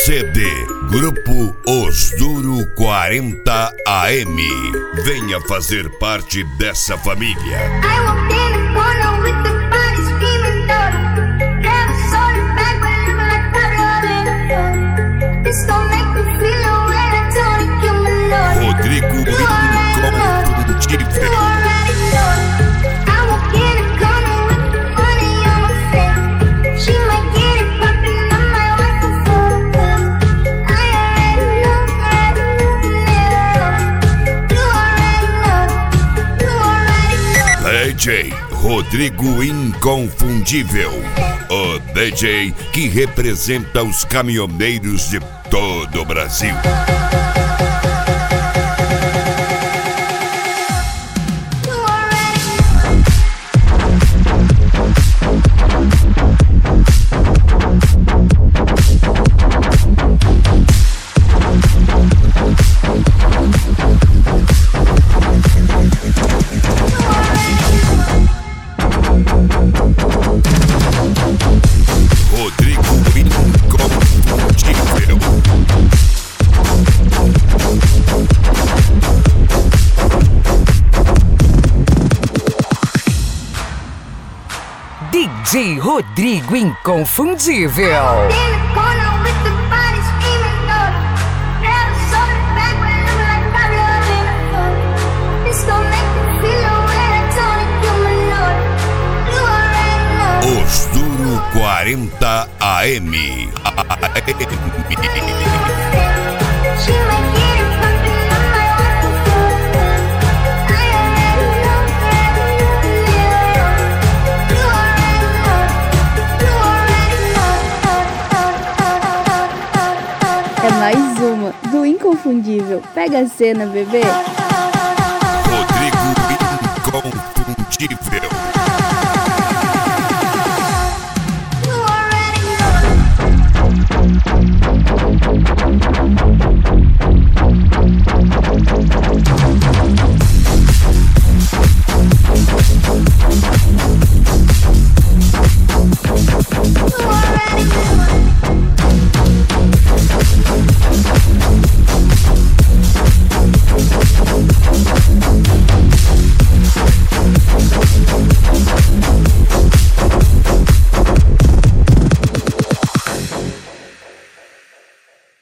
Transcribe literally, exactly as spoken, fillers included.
C D Grupo Os Duro quarenta A M. Venha fazer parte dessa família. I walked in the corner with the body screaming daughter. Never saw the back, but living like Pablo in the phone. This don't make me feel no way, I told you you're my daughter. Rodrigo You already know, you already know. I walk in the corner with the money on my face. She might get it poppin', I might want to fall. I already know, already know, you already know, you already know. D J Rodrigo Inconfundível, o D J que representa os caminhoneiros de todo o Brasil. Rodrigo Inconfundível. D J Rodrigo Inconfundível. In the corner with the body screaming daughter. Never saw the back, but living like Pablo in the phone. This don't make me feel no way, I told you you're my daughter. You already know. Os Duro quarenta A M. She might get it poppin', I might want to fall. I already know, already know. You already know, you already know. É mais uma do Inconfundível. Pega a cena, bebê. Rodrigo Inconfundível.